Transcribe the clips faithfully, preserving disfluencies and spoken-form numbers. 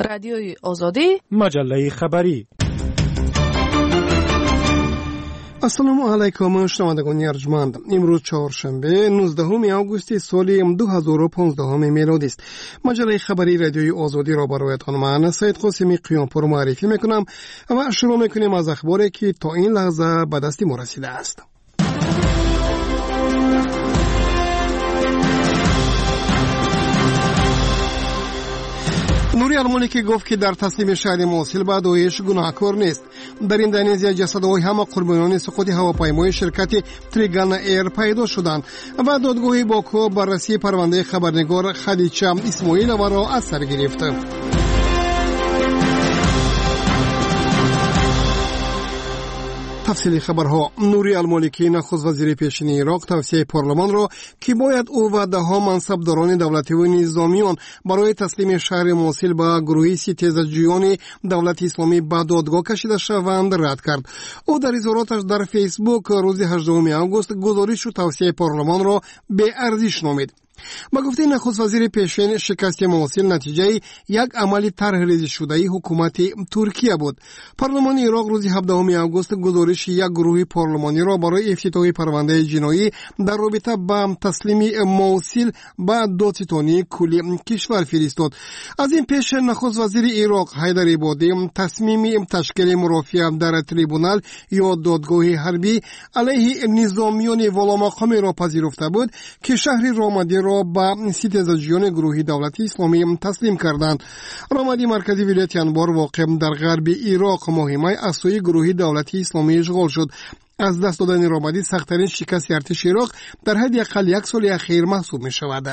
رادیوی آزادی، مجله خبری. السلام علیکم شنوندگان ارجمند. امروز چهارشنبه نوزدهم آگوست سال دو هزار و پانزده میلادی است. مجله خبری رادیوی آزادی را برایتان من سید قاسمی قیامپور معرفی میکنم و شروع میکنیم از اخباری که تا این لحظه به دست ما رسیده است. نوری المالکی گفت که در تسلیم شهر موصل به داعش گناهکار نیست. در این دنیز جسدهای همه قربانیان سقوط هواپیمای شرکت تریگان ایر پیدا شدند و دادگاه باکو بررسی پرونده خبرنگار خدیجه اسماعیلووا را از سر گرفت. تفصیل خبرها. نوری المالکی نخست وزیر پیشین عراق توصیه پارلمان را که باید او و ده ها منصبداران دولتی و نظامیان برای تسلیم شهر موصل به گروهی ستیزجویان دولت اسلامی به دادگاه کشیده شوند رد کرد. او در اظهاراتش در فیسبوک روز هجدهم آگوست گزارش و توصیه پارلمان را به ارزش نامید. با گفته نخست وزیر پیشین شکست موصل نتیجه یک عمل طرح ریزی شده حکومت ترکیه بود. پارلمان عراق روز هفدهم آگوست گزارش یک گروه پارلمانی را برای افتتاح پرونده جنایی در رابطه با تسلیم موصل به دادستانی کلی کشور فرستاد. از این پیش نخست وزیر عراق حیدر عبادی تصمیم تشکیل مرافعه در تریبونال یا دادگاه حربی علیه نظامیان والامقام را پذیرفته بود که شهر رامادی را با ستیزجویان گروهی دولتی اسلامی تسلیم کردند. رامادی مرکزی ولایت انبار واقع در غرب عراق مهمه از سوی گروهی دولتی اسلامی اشغال شد. از دست دادن رامادی سخت‌ترین شکست ارتش عراق در حد اقل یک سال اخیر محسوب می شود.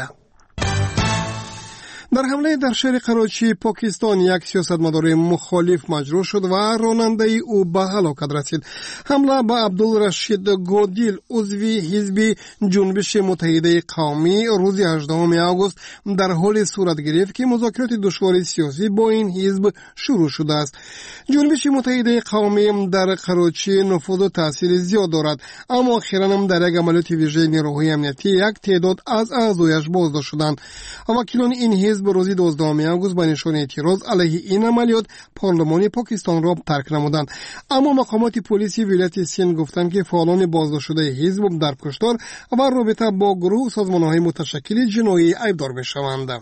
در حمله در شهر قراچی پاکستان یک سیاستمدار مخالف مجروح شد و راننده او به هلاکت رسید. حمله به عبدالرشید گودیل عضوی حزب جنبش متحده قومی روز هجدهم آگوست در حال صورت گرفت که مذاکرات دشوار سیاسی با این حزب شروع شده است. جنبش متحده قومی در قراچی نفوذ و تاثیر زیاد دارد، اما اخیراً در یک عملیات ویژه نیروهای امنیتی یک تعداد از اعضایش بازداشت شدند. وکیلان این حزب به روز دوازدهم آگوست به نشان اعتراض علیه این عملیات پارلمان پاکستان را ترک نمودند، اما مقامات پلیسی ولایت سند گفتند که فعالان بازداشت شده حزب در کشتار و رابطه با گروه و سازمان‌های متشکل جنایی ایبدار می‌شوند.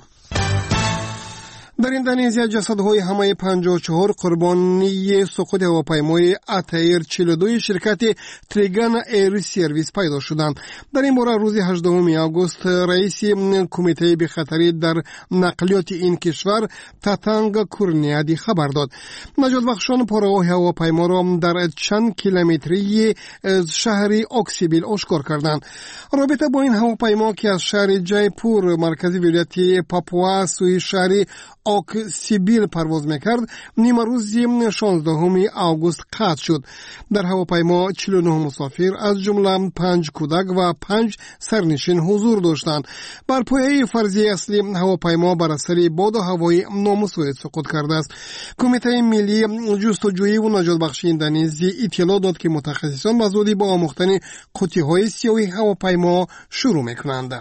در این دنیز جسدهای همه پنجاه و چهار قربانی سقوط هواپیمای اتایر چهل و دو شرکت تریگان ایر سرویس پیدا شدند. در این باره روز هجدهم آگوست رئیس کمیته بخطری در نقلیات این کشور تاتانگ کورنیادی خبر داد. نجات بخشان پرواز هواپیما را در چند کیلومتری شهر اکسیبیل آشکار کردند. رابطه با این هواپیما که از شهر جایپور مرکزی ولایت پاپوا سوی شهر اکسیبیل پرواز میکرد نیمه روز شانزدهم آگوست قطع شد. در هواپیما چهل و نه مسافر از جمله پنج کودک و پنج سرنشین حضور داشتند. بر پایه فرضیه اصلی هواپیما بر اثر باد و هوای نامساعد سقوط کرده است. کمیته ملی جستجویی و نجات بخشی اندونزی اطلاع داد که متخصصان به زودی با آموختن قوطی‌های سیاه هواپیما شروع میکنند.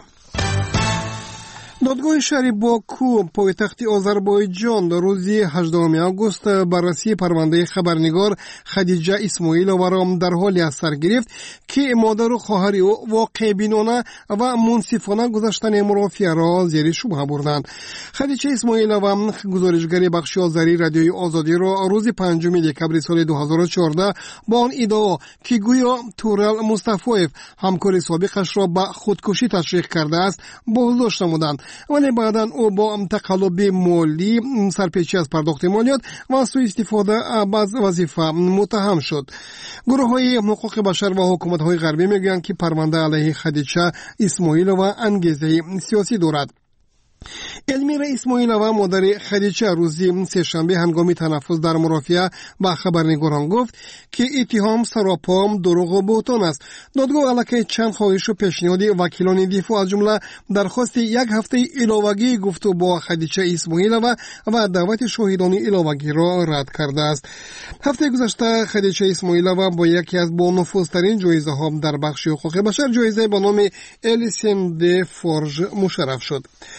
دادگاه شهر باکو پایتخت آذربایجان در روز هجدهم آگوست بررسی پرونده خبرنگار خدیجه اسماعیلووا را در حالی از سر گرفت که مادر و خواهر او واقع بینانه و منصفانه گذشتن مرافعه را زیر شبهه بردند. خدیجه اسماعیلووا گزارشگر بخش آذری رادیوی آزادی را روز پنجم دکبر سال دو هزار و چهارده با آن ادعا که گویا تورل مصطفی‌اف همکار سابقش را به خودکشی تشویق کرده است بازداشت نمودند، ولی بعدا او با تقلب مالی، سرپیچی از پرداخت مالیات و سوء استفاده از وظیفه متهم شد. گروه های حقوق بشر و حکومت های غربی میگویند که پرونده علیه خدیجه اسماعیلووا انگیزه سیاسی دارد. المیرا اسماعیلووا مادر خدیجه روزی سه‌شنبه هنگام تنفس در مرافعه با خبرنگاران گفت که اتهام سراپا دروغ و بهتان است. دادگاه علیه چند خواهش و پیشنهاد وکیلان دفاع از جمله درخواست یک هفته علاوگی گفتگو با خدیجه اسماعیلووا و دعوت شاهدان علاوگی را رد کرده است. هفته گذشته خدیجه اسماعیلووا با یکی از با نفوذترین جایزه ها در بخش حقوق بشر، جایزه به نام الیسن د فورژ مشرف شد.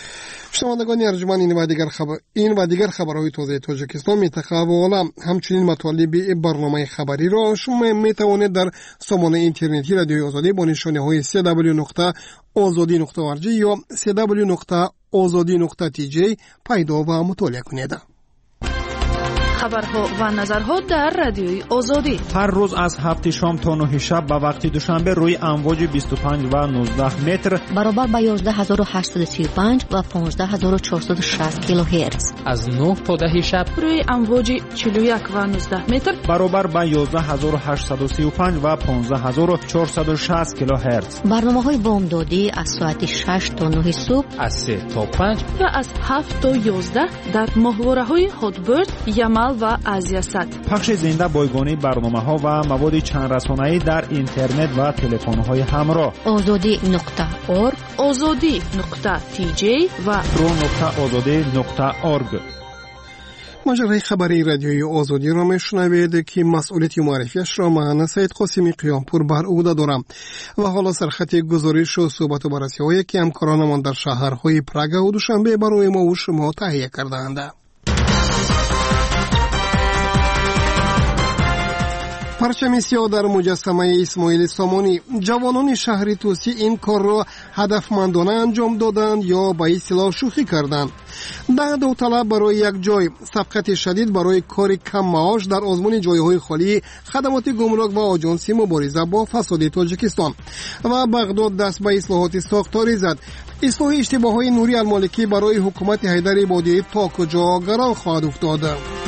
شنوندگان ارجمند، این و دیگر خبر این و دیگر خبرهای تازه تاجیکستان، منطقه و عالم، همچنین مطالب برنامه خبری را شما می توانید در سامانه اینترنتی رادیوی آزادی با نشانه های سی دبلیو نقطه آزادی نقطه او آر جی یا سی دبلیو نقطه آزادی نقطه تی جی پیدا و مطالعه کنید. خبرها و نظرها در رادیوی آزادی هر روز از هفت شام تا نه شب به وقت دوشنبه روی امواج بیست و پنج و نوزده متر برابر با یازده هزار و هشتصد و سی و پنج و پانزده هزار و چهارصد و شصت کیلوهرتز از نه تا ده شب روی امواج چهل و یک و نوزده متر برابر با یازده هزار و هشتصد و سی و پنج و پانزده هزار و چهارصد و شصت کیلوهرتز. برنامه‌های بامدادی از ساعت شش تا نه صبح، از سه تا پنج و از هفت تا یازده در ماهواره‌های هاتبرد، یمل و آزیاست. پخش زنده بایگانی برنامه‌ها و مواد چند رسانه‌ای در اینترنت و تلفن‌های همراه. آزادی نقطه اورگ، آزادی نقطه تی جی و رو نقطه آزادی نقطه اورگ. مجره خبری رادیوی آزادی را میشنوید که مسئولیت معرفیش را من سید قاسمی قیامپور بر عهده دارم و حالا سرخط گزارش و صحبت و بررسی‌هایی که همکارانمان در شهرهای پراگ و دوشنبه برای ما و شما تهیه کرده‌اند. پرچم سیاه در مجسمه اسماعیل سامانی. جوانان شهر توسی این کار را هدفمندانه انجام دادند یا به اصطلاح شوخی کردند. ده داوطلب برای یک جای، سبقت شدید برای کار کم معاش در آزمون جایهای خالی خدمات گمرک و آژانسی مبارزه با فساد تاجیکستان. و بغداد دست به اصلاحات ساختاری زد. اصلاح اشتباهات نوری المالکی برای حکومت حیدر عبادی تا کجا گران خواهد افتاد؟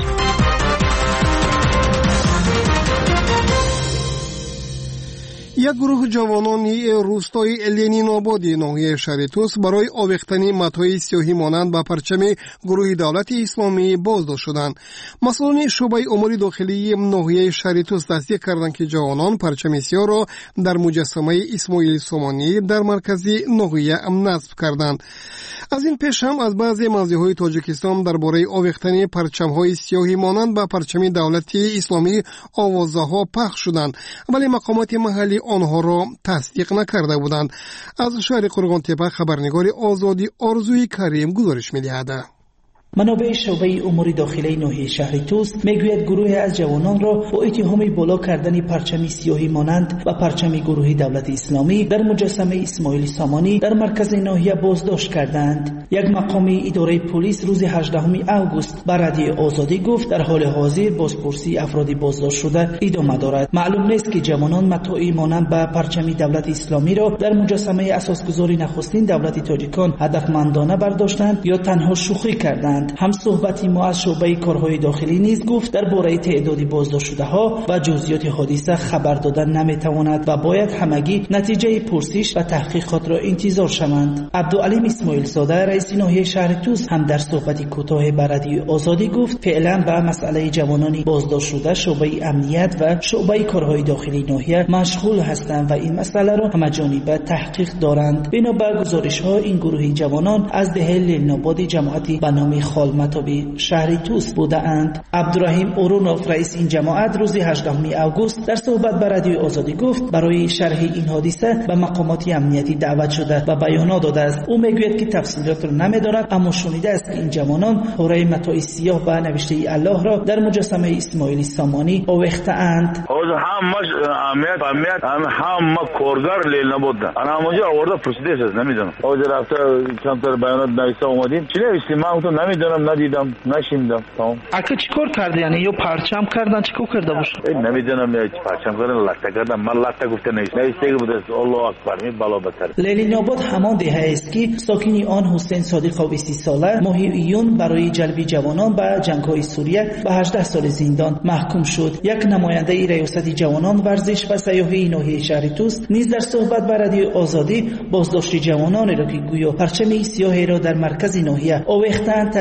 یک گروه جوانان روستای لنین آبادی ناحیه شهر توس برای آویختن متاع سیاهی مانند به پرچم گروه دولت اسلامی بازداشت شدند. مسئولان شعبه امور داخلی ناحیه شهر توس تصدیق کردند که جوانان پرچم سیاه را در مجسمه اسماعیل سامانی در مرکز ناحیه نصب کردند. از این پیش هم از بعضی موضع‌های تاجیکستان درباره آویختن پرچم‌های سیاهی مانند به پرچم دولت اسلامی آوازه‌ها پخش شدند، ولی مقامات محلی آنها را تصدیق نکرده بودند. از شهر قرغان تپه خبرنگار آزادی آرزوی کریم گزارش می‌دهد. منابع شعبه امور داخلی ناحیه شهر توس میگوید گروه از جوانان را با اتهام بالا کردن پرچم سیاهی مانند و پرچم گروه دولت اسلامی در مجسمه اسماعیل سامانی در مرکز ناحیه بازداشت کردند. یک مقامی اداره پلیس روز هجدهم اوگوست بر رادیو آزادی گفت در حال حاضر بازپرسی افراد بازداشت شده ادامه دارد. معلوم نیست که جوانان متاعی مانند به پرچم دولت اسلامی را در مجسمه اساسگذار نخستین دولت تاجیکان هدفمندانه برداشتند یا تنها شوخی کردند. هم صحبتی ما از شعبه کارهای داخلی نیز گفت درباره تعداد بازداشت شده ها و جزئیات حادثه خبر دادن نمیتواند و باید همگی نتیجه پرسش و تحقیقات را انتظار شوند. عبدالعلیم اسماعیل زاده رئیس ناحیه شهر توس هم در صحبتی کوتاه بر رادیو آزادی گفت فعلا به مسئله جوانان بازداشت شده شعبه امنیت و شعبه کارهای داخلی ناحیه مشغول هستند و این مسئله را همه‌جانبه تحقیق دارند. بنا به گزارش ها این گروه جوانان از ده لناباد جماعتی به نام خالمتابی شهر توس بودند. عبدالرحیم اورونوف رئیس این جماعت روز هجدهم اوگوست در صحبت با رادیو آزادی گفت برای شرح این حادثه به مقامات امنیتی دعوت شده و بیانات داده است. او میگوید که تفصیلات را نمیداند اما شنیده است که این جوانان پاره متاع سیاه به نوشته الله را در مجسمه اسماعیل سامانی آویخته‌اند. همش امنیت امنیت هم ما کارگر لیل نبودن. انا اونجا آورده پرسیده است نمیدونم. اونجا رفته چند تا بیانات نوشته اومدیم. چی نوشتیم من تو نمیدونم ندیدم نشیندم. تمام. اگه چیکار کرده یعنی یا پرچم کردن چیکار کرده باشه؟ نمیدونم یا پرچم کردن لطه کردن من لطه گفته نیست. نوشته بود الله اکبر می بالا بتر. لیلین آباد همان دهه است که ساکنی آن حسین صادق بیست ساله ماه ایون برای جلب جوانان به جنگ‌های سوریه به هجده سال زندان محکوم شد. یک نماینده ریاست جوانان ورزش و سیاحی ناحیه شهر توس نیز در صحبت با رادیو آزادی بازداشت جوانان را که گویا پرچم سیاه را در مرکز ناحیه آویختند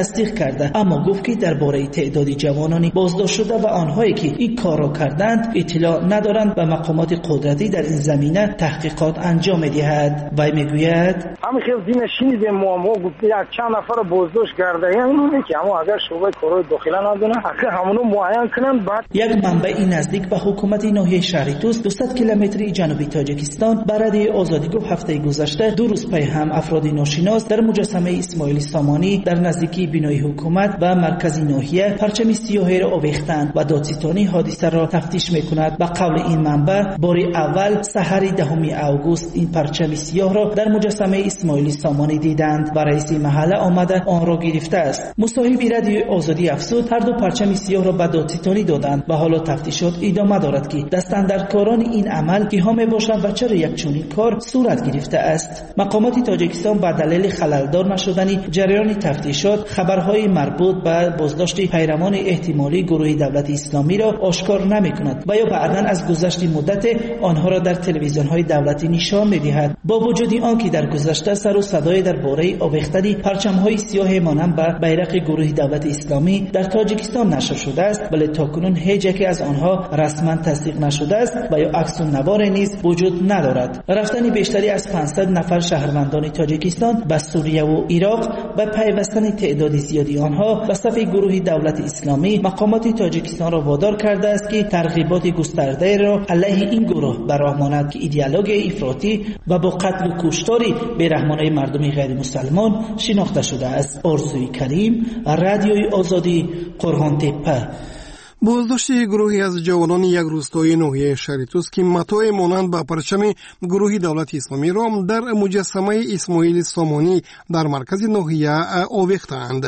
تصدیق کرده، اما گفت که درباره تعداد جوانان بازداشت شده و آنهایی که این کار را کردند اطلاع ندارند و مقامات قدرتی در این زمینه تحقیقات انجام می‌دهد. و میگوید همین خیلی دین شنیدیم ما ما یک چند نفر بازداشت کرده، یعنی اینه که اما اگر شعبه کارهای داخلی ندونه اگر همونو معین کنن. بعد یک منبع نزدیک به حکومت ناحیه شهری توس دویست کیلومتری جنوبی تاجیکستان به رادیوی آزادی گفت هفته گذشته دو روز پی هم افراد ناشناس در مجسمه اسماعیل سامانی در نزدیکی بینای حکومت و مرکز ناحیه پرچم سیاهی را آویختند و دادستانی حادثه را تفتیش میکند. به قول این منبع بار اول سحر دهم اوگوست این پرچم سیاه را در مجسمه اسماعیل سامانی دیدند و رئیس محله آمده آن را گرفته است. مصاحب رادیوی آزادی افزود هر دو پرچم سیاه را به دادستانی دادند و حالا تفتیشات ادامه دارد که دستاندرکاران این عمل کیها میباشند و چرا یک چنین کار صورت گرفته است. مقامات تاجیکستان به دلیل خللدار نشدن جریان تفتیشات خبرهای مربوط به بازداشت پیروان احتمالی گروه دولت اسلامی را آشکار نمی‌کند و یا بعداً از گذشت مدت آنها را در تلویزیون‌های دولتی نشان می‌دهد. با وجود آنکه در گذشته سر و صدای درباره آویختن پرچم‌های سیاه مانند به بیرق گروه دولت اسلامی در تاجیکستان نشر شده است، ولی تاکنون هیچ یکی از آنها رسما تصدیق نشده است و یا عکس النوار نیز وجود ندارد. رفتن بیشتری از پانصد نفر شهروندان تاجیکستان به سوریه و عراق و پیوستن تعداد زیادی آنها به صف گروه دولت اسلامی مقامات تاجیکستان را وادار کرده است که ترغیبات گسترده را علیه این گروه به راه ماند که ایدئولوژی افراطی و با قتل و کشتار بی‌رحمانه مردم غیر مسلمان شناخته شده است. آرزوی کریم، رادیوی آزادی، قرغان تپه. بازداشت گروهی از جوانان یک روستای ناحیه شهری توس که متاع مانند به پرچم گروه دولت اسلامی را در مجسمه اسماعیل سامانی در مرکز ناحیه آویختند.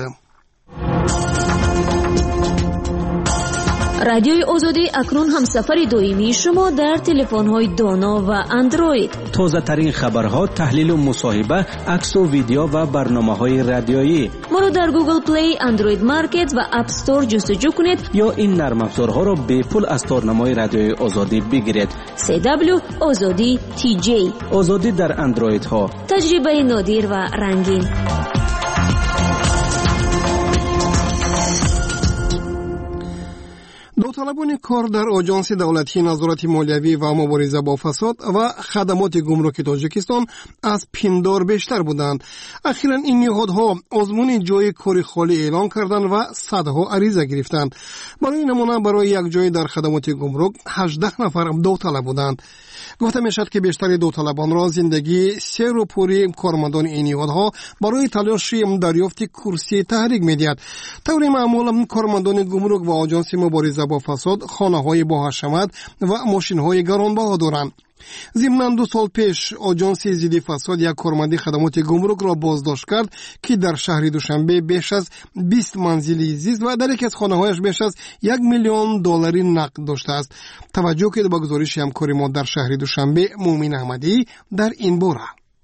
رادیوی آزادی اکنون همسفر دائمی شما در تلفن‌های دانا و اندروید. تازه ترین خبرها، تحلیل و مصاحبه، عکس و ویدیو و برنامه‌های رادیویی. ما را در گوگل پلی، اندروید مارکت و اپ استور جستجو کنید یا این نرم افزارها را به پول از تارنمای رادیوی آزادی بگیرید. سی دبلیو آزادی تی جی. آزادی در اندروید ها. تجربه نادر و رنگین. داوطلبان کار در آژانس دولتی نظارت مالیوی و مبارزه با فساد و خدمات گمرک تاجیکستان از پندار بیشتر بودند. اخیراً این نهادها آزمون جای کار خالی اعلان کردند و صدها عریضه گرفتند. برای نمونه برای یک جای در خدمات گمرک هجده نفر داوطلب بودند. گفته میشد که بیشتر داوطلبان را زندگی سیر و پوری کارمندان این نهادها برای تلاش دریافت کرسی تحریک می‌دهد. طور معمول کارمندان گمرک و آژانس مبارزه با فساد خانه‌های با حشمت و ماشین‌های گرانبها دارند. ضمن دو سال پیش آژانس ضد فساد یک کارمند خدمات گمرک را بازداشت کرد که در شهر دوشنبه بیش از بیست منزلی زیست و در یکی از خانه‌هایش بیش از یک میلیون دلاری نقد داشته است. توجه کنید به گزارش همکار ما در شهر دوشنبه مومن احمدی در این باره.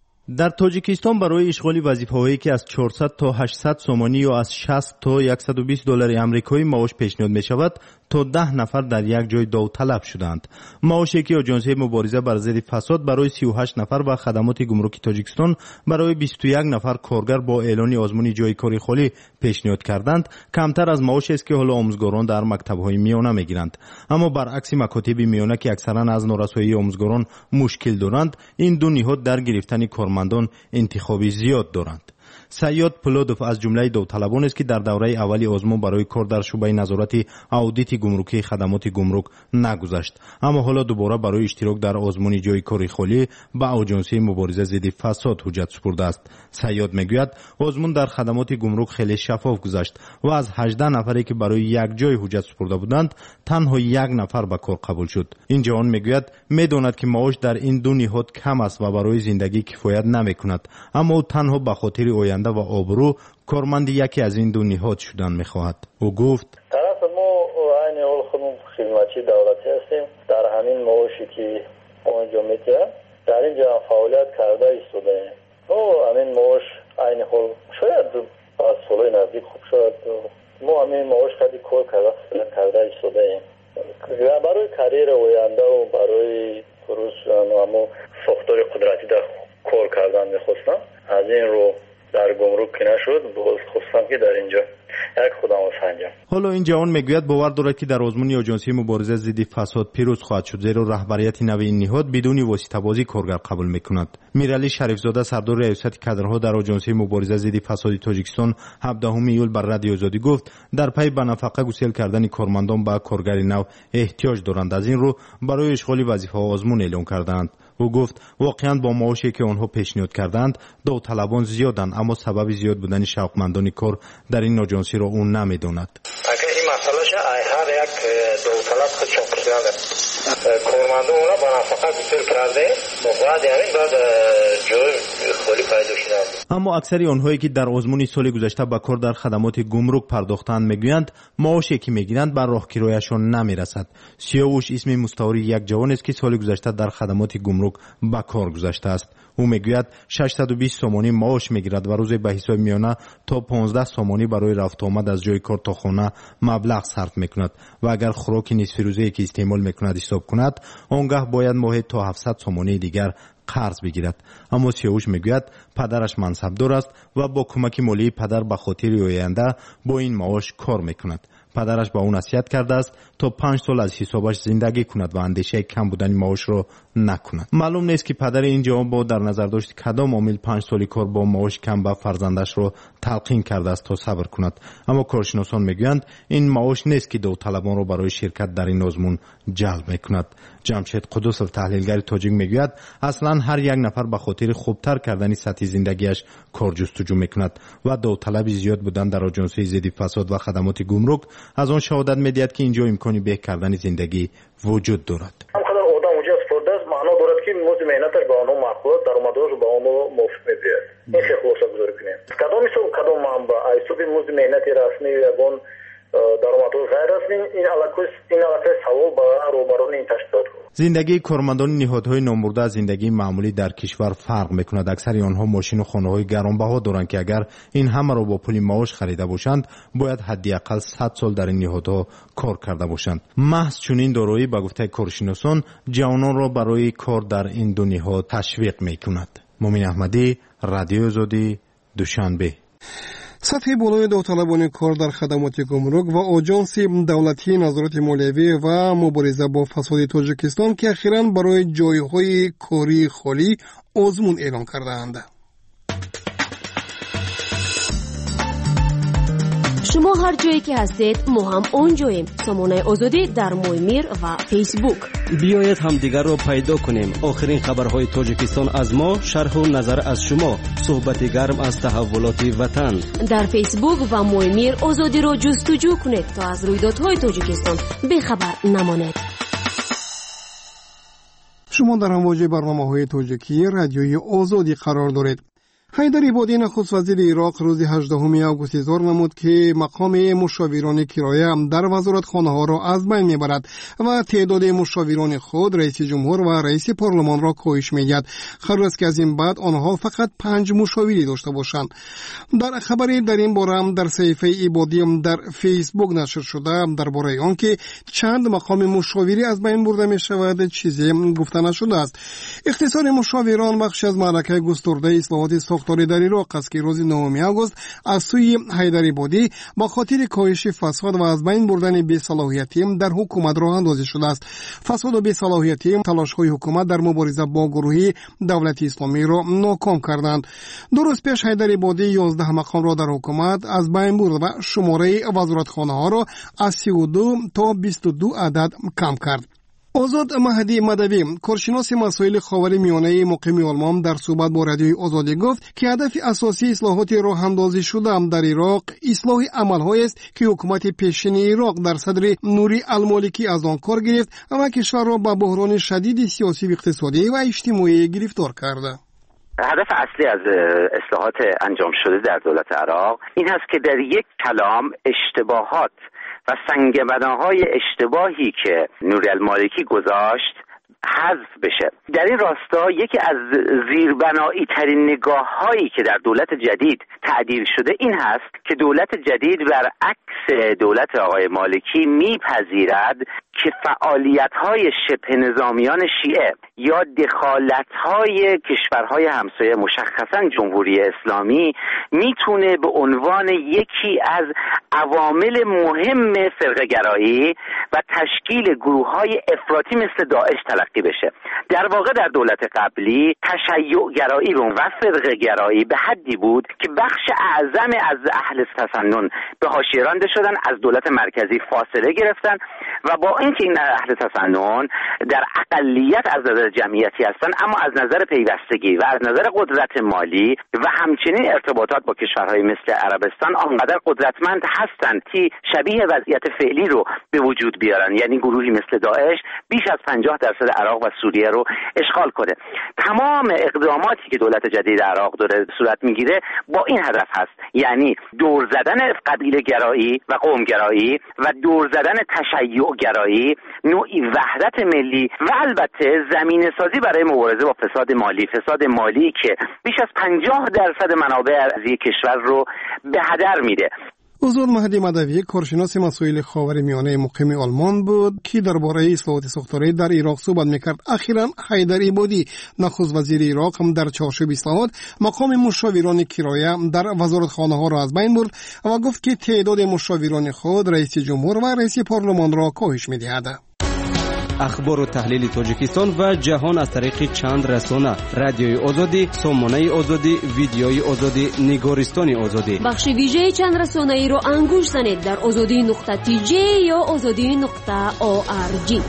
در تاجیکستان برای اشغال وظیفه‌هایی که از چهارصد تا هشتصد سومانی یا از شصت تا صد و بیست دلار آمریکایی معاش پیشنهاد می‌شود تا ده نفر در یک جای داوطلب شدند. معاشی که آژانس مبارزه بر ضد فساد برای سی و هشت نفر و خدمات گمرکی تاجیکستان برای بیست و یک نفر کارگر با اعلان آزمون جای کاری خالی پیشنهاد کردند کمتر از معاشی است که حالا آموزگاران در مکتب‌های میانه می‌گیرند. اما برعکس مکاتب میانه که اکثرا از نارسایی آموزگاران مشکل دارند، این دو نهاد در گرفتن کارمندان انتخابی زیاد دارند. سیاد پولودوف از جمله داوطلبان است که در دوره اولی آزمون برای کار در شعبه نظارت اودیت گمرکی خدمات گمرک نگذشت، اما حالا دوباره برای اشتراک در آزمون جای کاری خالی به آژانس مبارزه ضد فساد حجت سپرده است. سیاد میگوید آزمون در خدمات گمرک خیلی شفاف گذشت و از هجده نفری که برای یک جای حجت سپرده بودند تنها یک نفر به کار قبول شد. این جوان میگوید میداند که معاش در این دو نهاد کم است و برای زندگی کفایت نمیکند، اما تنها به خاطر آینده و آبرو کارمند یکی از این دو نهاد شدن میخواهد. او گفت طرف ما عین حال خودمون خدمتچی دولتی هستیم، در همین معاشی که آنجا میده در اینجا فعالیت کرده ایستاده. او همین معاش عین حال شاید از سالهای نزدیک خوب شد ما همین معاش خیلی کار کرده کرده ایستاده ایم. برای کریر آینده و برای پروس و اما ساختار قدرتی در کار کردن میخواستم. از این رو در گمرک که نشد، باز خواستم که در اینجا یک خودم سنجم. حالا این جوان میگوید باور دارد که در آزمون آژانسی مبارزه ضد فساد پیروز خواهد شد، زیرا رهبریت نو این نهاد بدون واسطه بازی کارگر قبول میکند. میرعلی شریفزاده سردار ریاست کادرها در آژانسی مبارزه ضد فساد تاجیکستان هفدهم ایول بر رادیو آزادی گفت در پی به نفقه گسیل کردن کارمندان به کارگر نو احتیاج دارند، از این رو برای اشغال وظیفه آزمون اعلام کردند. او گفت واقعا با معاشی که آنها پیشنهاد کردند داوطلبان زیادند، اما سبب زیاد بودن شوقمندان کار در این آژانسی را او نمیداند. اگر این مسئله شه هر یک داوطلب خود چاپشنده کارمندان اونا با نفقه گسیل کرده بعد یعنی بعد جای خالی پیدا شدند. اما اکثری آنهایی که در آزمون سال گذشته به کار در خدمات گمرک پرداختند میگویند معاشی که میگیرند بر راهگیریشان نمیرسد. سیاوش اسم مستعاری یک جوان است که سال گذشته در خدمات گمرک به کار گذاشته است. او میگوید ششصد و بیست سومانی معاش میگیرد و روزی به حساب میانه تا پانزده سومانی برای رفت آمد از جای کار تا خانه مبلغ صرف میکند و اگر خوراک نصف روزه که استعمال میکند حساب کند آنگاه باید ماهی تا هفتصد سومانی دیگر قرض بگیرد. اما سیاوش میگوید پدرش منصبدار است و با کمک مالی پدر به خاطر آینده با این معاش کار میکند. پدرش به او نصیحت کرده است تا پنج سال از حسابش زندگی کند و اندیشه کم بودن معاش را نکند. معلوم نیست که پدر این جوان با در نظر داشت کدام عامل پنج سالی کار با معاش کم به فرزندش را تلقین کرده است تا صبر کند. اما کارشناسان میگویند این معاش نیست که داوطلبان را برای شرکت در این آزمون جلب میکند. جمشید قدوسов تحلیلگر تاجیک میگوید اصلا هر یک نفر به خاطر خوبتر کردن سطح زندگیش کار جستجو میکند و داوطلب زیاد بودن در آژانسی ضد فساد و خدمات گمرک از آن شهادت میدهد که اینجا امکانی به کردن زندگی وجود دارد. همقدر آدم اونجا اسپورت است معنا دارد که موز مهنتش به آنها مخلوط درآمدش به آنها موافق میبیاد. این خیلی خلاصه گذاری کنیم. کدام میشه کدام منبع ایسوب موز مهنتی رسمی یگان درآمدش غیر رسمی این علاقه این علاقه سوال با روبرون این تشکیلات. زندگی کارمندان نهادهای نامبرده از زندگی معمولی در کشور فرق میکند. اکثر آنها ماشین و خانه‌های گرانبها دارند که اگر این همه را با پول معاش خریده باشند باید حداقل صد سال در این نهادها کار کرده باشند. محض چنین دارایی به گفته کارشناسان جوانان را برای کار در این دو نهاد تشویق میکند. مومن احمدی، رادیو آزادی، دوشنبه. سطح بالای داوطلبان کار در خدمات گمرک و آژانس دولتی نظارت مالیوی و مبارزه با فساد تاجیکستان که اخیراً برای جایهای کاری خالی آزمون اعلام کرده‌اند. شما هر جایی که هستید ما هم اونجاییم. سامانه آزادی در مویمیر و فیسبوک. بیایید همدیگر را پیدا کنیم. آخرین خبرهای تاجیکستان از ما، شرح و نظر از شما، صحبت گرم از تحولات وطن. در فیسبوک و مویمیر آزادی را جستجو کنید تا از رویدادهای تاجیکستان بخبر نمانید. شما در امواج برنامه‌های تاجیکی رادیوی آزادی قرار دارید. حیدر عبادی نخست وزیر عراق روز هجدهم آگوست اظهار نمود که مقام مشاوران کرایه در وزارتخانه ها را از بین میبرد و تعداد مشاوران خود رئیس جمهور و رئیس پارلمان را کاهش میدهد، قرار است که از این بعد آنها فقط پنج مشاوری داشته باشند. در خبری در این باره در صفحه عبادی در فیسبوک نشر شده درباره آنکه چند مقام مشاوری از بین برده می شود چیزی گفته نشده است. اختصار مشاوران بخش از معرکه گسترده اصلاحات ساختاری در عراق است که روز نهم آگوست از سوی حیدر عبادی با خاطر کاهش فساد و از بین بردن بی‌صلاحیتی در حکومت راه اندازی شده است. فساد و بی‌صلاحیتی تلاش‌های حکومت در مبارزه با گروه دولت اسلامی را ناکام کردند. دو روز پیش حیدر عبادی یازده مقام را در حکومت از بین برد و شماره وزارتخانه‌ها را از سی و دو تا بیست و دو عدد کم کرد. آزاد مهدی مدوی، کارشناس مسائل خاورمیانه مقیم آلمان، در صحبت با رادیوی آزادی گفت که هدف اساسی اصلاحات راه اندازی شده در عراق اصلاح عمل‌هایی است که حکومت پیشین عراق در صدر نوری المالکی از آن کار گرفت و کشور را به بحران شدید سیاسی و اقتصادی و اجتماعی گرفتار کرده. هدف اصلی از اصلاحات انجام شده در دولت عراق این است که در یک کلام اشتباهات و سنگ بناهای اشتباهی که نوری المالکی گذاشت حذف بشه. در این راستا یکی از زیربنایی ترین نگاه هایی که در دولت جدید تعدیل شده این هست که دولت جدید برعکس دولت آقای مالکی میپذیرد که فعالیت های شبه نظامیان شیعه یا دخالت های کشورهای همسایه مشخصا جمهوری اسلامی میتونه به عنوان یکی از عوامل مهم فرقه‌گرایی و تشکیل گروه های افراطی مثل داعش تلقی بشه. در واقع در دولت قبلی تشیع‌گرایی و فرقه‌گرایی به حدی بود که بخش اعظم از اهل تسنن به حاشیه رانده شدن، از دولت مرکزی فاصله گرفتن و با اینکه این اهل تسنن در اقلیت از نظر جمعیتی هستند، اما از نظر پیوستگی و از نظر قدرت مالی و همچنین ارتباطات با کشورهای مثل عربستان آنقدر قدرتمند هستند که شبیه وضعیت فعلی رو به وجود بیارن، یعنی گروهی مثل داعش بیش از پنجاه درصد عراق و سوریه رو اشغال کنه. تمام اقداماتی که دولت جدید عراق داره صورت میگیره با این هدف هست، یعنی دور زدن قبیله گرایی و قوم گرایی و دور زدن تشیع گرایی، نوعی وحدت ملی و البته زمینه سازی برای مبارزه با فساد مالی، فساد مالی که بیش از پنجاه درصد منابع ارضی کشور رو به هدر میده. حضور مهدی مدوی کارشناس مسائل خاورمیانه مقیم آلمان بود که درباره اصلاحات ساختاری در عراق صحبت میکرد. اخیراً حیدر عبادی نخست وزیر عراق هم در چارچوب اصلاحات مقام مشاوران کرایه در وزارتخانه ها را از بین برد و گفت که تعداد مشاوران خود رئیس جمهور و رئیس پارلمان را کاهش میدهد. اخبار و تحلیل تاجیکستان و جهان از طریق چند رسانه: رادیوی آزادی، سامانه آزادی، ویدیوی آزادی، نگارستان آزادی. بخش ویژه چند رسانه ای رو انگوش زنید در آزادی نقطه تی جی یا آزادی نقطه او آر جی.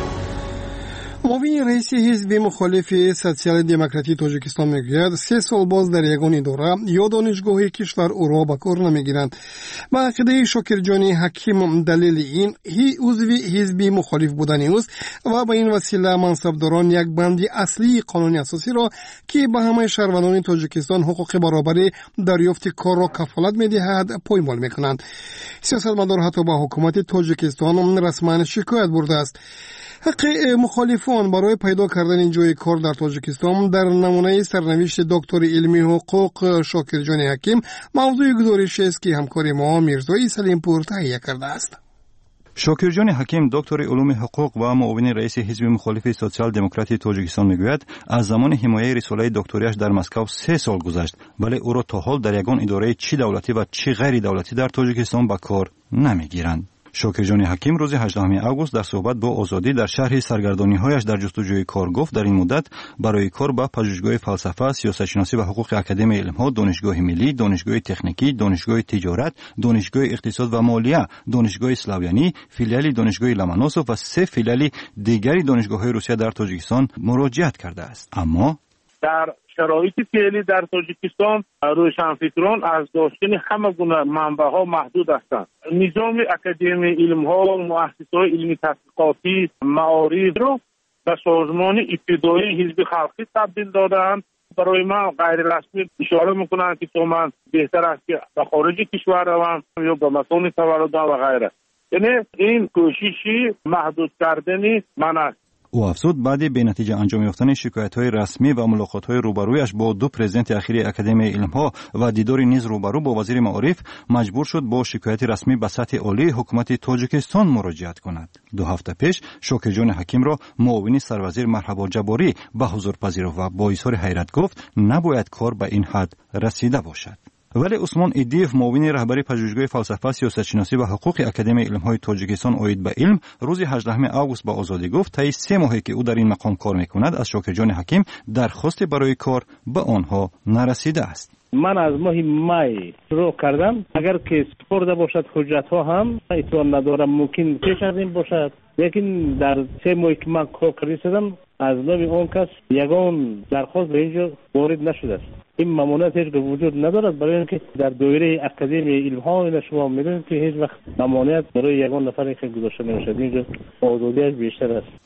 معاون رئیس حزب مخالف سوسیال دموکراتی تاجیکستان میگوید سه سال باز در یگان اداره یا دانشگاه کشور او را به کار نمیگیرند. با عقیده شاکرجان حکیم دلیل این هی عضو حزب مخالف بودن اوست و به این وسیله منصبداران یک بندی اصلی قانون اساسی را که به همه شهروندان تاجیکستان حقوق برابری دریافت کار را کفالت میدهد پایمال میکنند. سیاستمدار حتی با حکومت تاجیکستان رسما شکایت برده است. حق مخالفان برای پیدا کردن جای کار در تاجیکستان در نمونه سرنوشت دکتر علمی حقوق شاکرجان حکیم موضوع گزارش است که همکار ما میرزای سلیمپور تهیه کرده است. شاکرجان حکیم دکتر علوم حقوق و معاون رئیس حزب مخالف سوسیال دموکراتی تاجیکستان میگوید از زمان حمایت رساله دکتریش در مسکو سه سال گذشت، ولی او را تا حال در یگان اداره چی دولتی و چی غیر دولتی در تاجیکستان به کار نمیگیرند. شاکرجان حکیم روز هجدهم آگوست در صحبت با آزادی در شرح سرگردانی‌هایش در جستجوی کار گفت در این مدت برای کار به پژوهشگاه فلسفه، سیاستشناسی و حقوق اکادمی علم‌ها، دانشگاه ملی، دانشگاه تکنیکی، دانشگاه تجارت، دانشگاه اقتصاد و مالیه، دانشگاه اسلاویانی، فیلیال دانشگاه لمناسوف و سه فیلیال دیگری دانشگاه‌های روسیه در تاجیکستان مراجعت کرده است. اما در شرایط فعلی در تاجیکستان روشنفکران از داشتن همه گونه منبع‌ها محدود هستند. نظام اکادمی علم‌ها و مؤسسه‌های علمی تحقیقاتی معارف را به سازمان ابتدایی حزب خلقی تبدیل دادند. برای من غیر رسمی اشاره میکنند که تو من بهتر است که به خارج کشور روم یا به مکان تولد و غیره. یعنی این کوششی محدود کردن من است. او افزود بعد به نتیجه انجام یافتن شکایت‌های رسمی و ملاقات‌های روبرویش با دو پرزیدنت اخیر اکادمی علم‌ها و دیداری نیز روبرو با وزیر معارف مجبور شد با شکایت رسمی به سطح عالی حکومت تاجیکستان مراجعت کند. دو هفته پیش شاکرجان حکیم را معاون سروزیر مرحبا جباری به حضور پذیرفت و با اظهار حیرت گفت نباید کار به این حد رسیده باشد. ولی عثمان ایدیف معاون رهبری پژوهشگاه فلسفه، سیاستشناسی و حقوق اکادمی علم‌های تاجیکستان اوید به علم روز هجدهم آگوست با آزادی گفت طی سه ماهی که او در این مقام کار میکند از شاکرجان حکیم درخواست برای کار به آنها نرسیده است. من از ماه می شروع کردم، اگر که سپرده باشد حجت ها هم اطلاع ندارم، ممکن پیش از این باشد، لیکن در سه ماهی که من کار کردم از نام اون کس یگان درخواست به اینجا وارد نشده است. این ممانعت هیچ وجود ندارد، برای اینکه در دایره اکادمی علم ها این شما میدونید که هیچ وقت ممانعت برای یگان نفر که گذاشته نمیشد. اینجا آزادیش بیشتر است.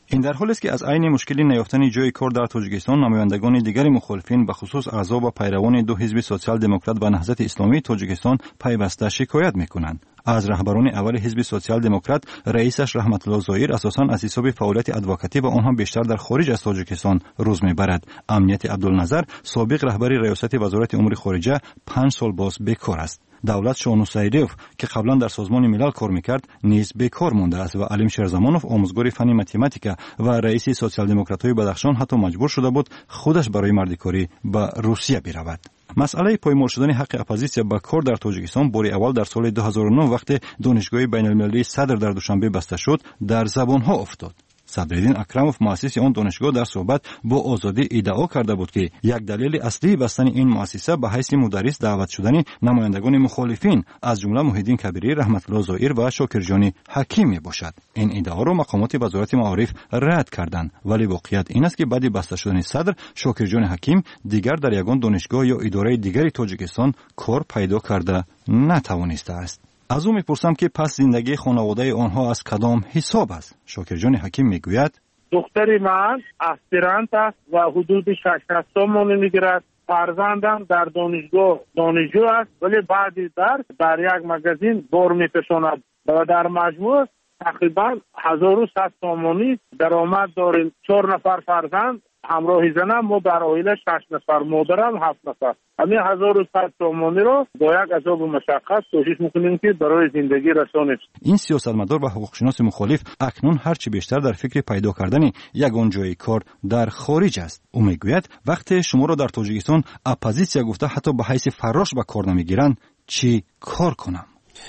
این در حالی است که از عین مشکلی نیافتن جای کار در تاجیکستان نمایندگان دیگر مخالفین به خصوص اعضا و پیروان دو حزب سوسیال دموکرات و نهضت اسلامی تاجیکستان پیوسته شکایت میکنند. از رهبران اول حزب سوسیال دموکرات رئیسش رحمت الله زایر اساساً از حساب فعالیت ادوکاتی و آنها بیشتر در خارج از تاجیکستان روز میبرد. امنیت عبدالنظر سابق رهبر ریاست وزارت امور خارجه پنج سال باز بیکار است. دولت شانوسایریف که قبلا در سازمان ملل کار میکرد نیز بیکار مانده است و علیم شیرزمانوف آموزگار فن متماتیکا و رئیس سوسیال دموکرات‌های بدخشان حتی مجبور شده بود خودش برای مردکاری به روسیه برود. مسئله پایمال شدن حق اپوزیسیا به کار در تاجیکستان باری اول در سال دو هزار و نه وقتی دانشگاه بین المللی صدر در دوشنبه بسته شد در زبانها افتاد. صدرالدین اکرموف مؤسس آن دانشگاه در صحبت با آزادی ادعا کرده بود که یک دلیل اصلی بستن این مؤسسه به حیث مدرس دعوت شدن نمایندگان مخالفین از جمله محیدین کبیری، رحمت الله زایر و شاکرجان حکیم می باشد. این ادعا را مقامات وزارت معارف رد کردند، ولی واقعیت این است که بعد بسته شدن صدر شاکرجان حکیم دیگر در یگان دانشگاه یا اداره دیگری تاجیکستان کار پیدا کرده نتوانسته است. از او میپرسم که پس زندگی خانواده آنها از کدام حساب است؟ شاکرجان حکیم میگوید دختر من اسپرانت است و حدود شش سال میگیرد. فرزندم در دانشگاه دانشجو است ولی بعد درس در یک مگزین بار میپساند و در مجموع تقریبا هزار و صد تومانی درآمد داریم. چهار نفر فرزند همراه زنم، ما در عائله شش نفر، مادرم هفت نفر. همین هزار و صد تومانی رو با یک عذاب و مشقت کوشش میکنیم که برای زندگی رسانیم. این سیاستمدار و حقوقشناس مخالف اکنون هرچی بیشتر در فکر پیدا کردن یگان جای کار در خارج است. او میگوید وقتی شما را در تاجیکستان اپوزیسیا گفته حتی به حیث فراش به کار نمیگیرند چی کار کنم؟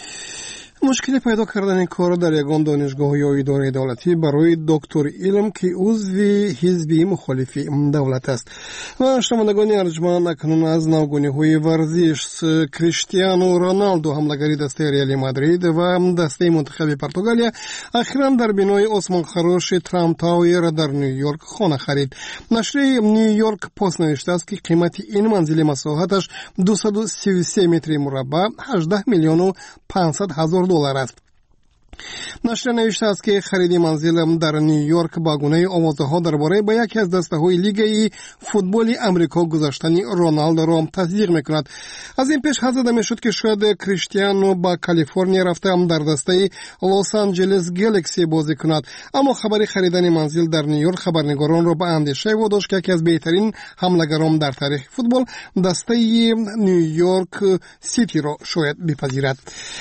مشکل پیدا کردن کار در یگان دانشگاه یا اداره دولتی برای دکتر علم که عضو حزب مخالف دولت است. و شنوندگان ارجمند اکنون از نوگانی‌های ورزش کریستیانو رونالدو حمله‌گری دسته ریال مادرید و دسته منتخب پرتغالیا اخیراً در بنای آسمان خراش ترامپ تاور در نیویورک خانه خرید. نشر نیویورک پست نوشته است که قیمت این منزل مساحتش دویست و سی و سه متر مربع هجده میلیون و پانصد هزار دلار است. نشر نوشته است که خرید منزل در نیویورک با گونه آوازها درباره با یکی از دسته‌های لیگ فوتبال آمریکا گذاشتن رونالدو را تصدیق می‌کند. از این پیش حد می‌شد که شاید کریستیانو با کالیفرنیا رفته هم در دسته لس آنجلس گالاکسی بازی کند، اما خبر خریدن منزل در نیویورک خبرنگاران را به اندیشه واداشت که یکی از بهترین حمله‌گران در تاریخ فوتبال دسته نیویورک سیتی را شاید بپذیرد.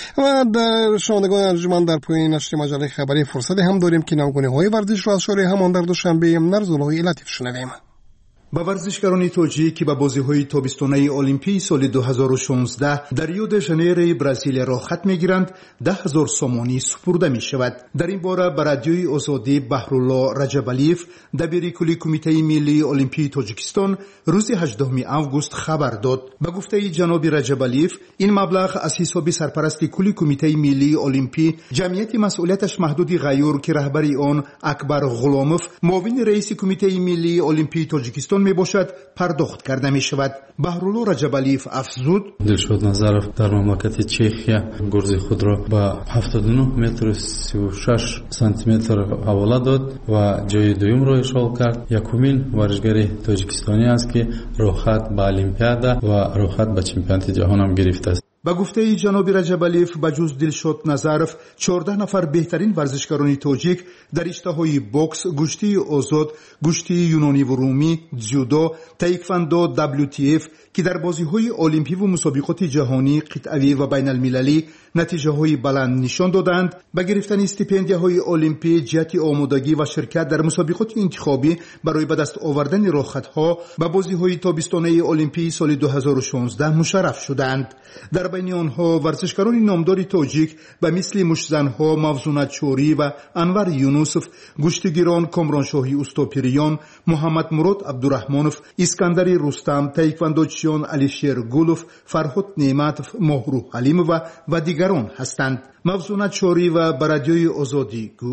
و در شنوندگان ارجمند در پایین نشر مجله خبری فرصت هم داریم که نوگانی‌های ورزش را از شارع همان در دوشنبه نرزولای لطیف شنویم. با ورزشکاران توجیه که به بازی‌های تابستانه المپی سال دو هزار و شانزده در ریو د ژانیرو برزیل را خط می‌گیرند ده هزار سومانی سپرده می‌شود. در این باره به رادیوی آزادی بهرالله رجبالیف دبیر کلی کمیته ملی المپی تاجیکستان روز هجدهم آگوست خبر داد. به گفته جناب رجبالیف این مبلغ از حساب سرپرست کلی کمیته ملی المپی جمعیت مسئولیتش محدود غیور که رهبری آن اکبر غلاموف معاون رئیس کمیته ملی المپی تاجیکستان می باشد پرداخت کرده می شود. بهرالله رجبالیف افزود دلشاد نظرов در مملکت چخیا گرز خود را با هفتاد و نه متر و سی و شش سانتی متر حواله داد و جای دوم را اشغال کرد. یکمین ورزشکار تاجیکستانی است که رخصت به المپیادا و رخصت به چمپیونات جهان هم گرفته است. با گفته جناب رجبالیف به جز دلشاد نظرов چهارده نفر بهترین ورزشکاران تاجیک در رشته‌های بوکس، گشتی آزاد، گشتی یونانی و رومی، جودو، تایکواندو، دبلیو تی اف که در بازی‌های المپی و مسابقات جهانی، قطعی و بین المللی نتیجه‌های بلند نشان دادند. با گرفتن استیپندیاهای المپی جهت آمادگی و شرکت در مسابقات انتخابی برای به دست آوردن رخصت‌ها به بازی‌های تابستانه المپی سال دو هزار و شانزده مشرف شدند. در بین آنها ورزشکاران نامدار تاجیک به مثل مشزن‌ها موزونت چوری و انور یونوسف، گشتیگیران کامرانشاهی استاپیریان، محمد مراد عبدالرحمنوف، اسکندری رستم، تایکواندوچیان علیشیر گولوف، فرهاد نعمتوف، مهرو حلیموف و دیگران هستند. موزونت چوری و به رادیوی آزادی گفت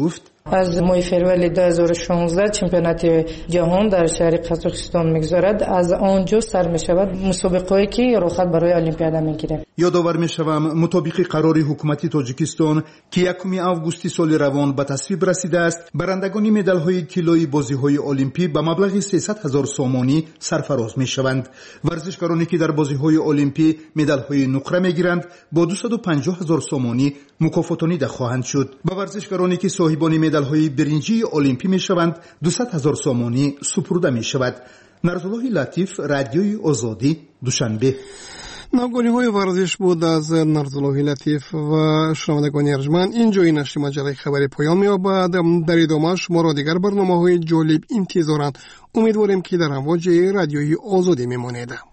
از ماه فروری دو هزار و شانزده چمپیونات جهان در شهر قزاقستان میگذارد. از آنجا سر می شود مسابقه‌ای که رخصت برای المپیادا میگیره. یادآور میشوم مطابق قرار حکومت تاجیکستان که یکم آگوست سال روان به تصویب رسیده است، برندگان مدال‌های طلایی بازی‌های المپی به مبلغ سیصد هزار سومانی سرفراز میشوند. ورزشکارانی که در بازی‌های المپی مدال‌های نقره میگیرند با دویست و پنجاه هزار سومانی مکافاتانیده خواهند شد. به ورزشکارانی که صاحبان مدال‌های برنجی المپی میشوند دویست هزار سومانی سپرده میشود. نرزالله لطیف، رادیوی آزادی، دوشنبه. نوگانی های ورزش بود از نرزالله لطیف و شنوندگان ارجمند. اینجای نشر مجله خبری پایان می‌یابد. در ادامه شما را دیگر برنامه‌های جالب انتظارند. امیدواریم که در امواج رادیوی آزادی میمانید.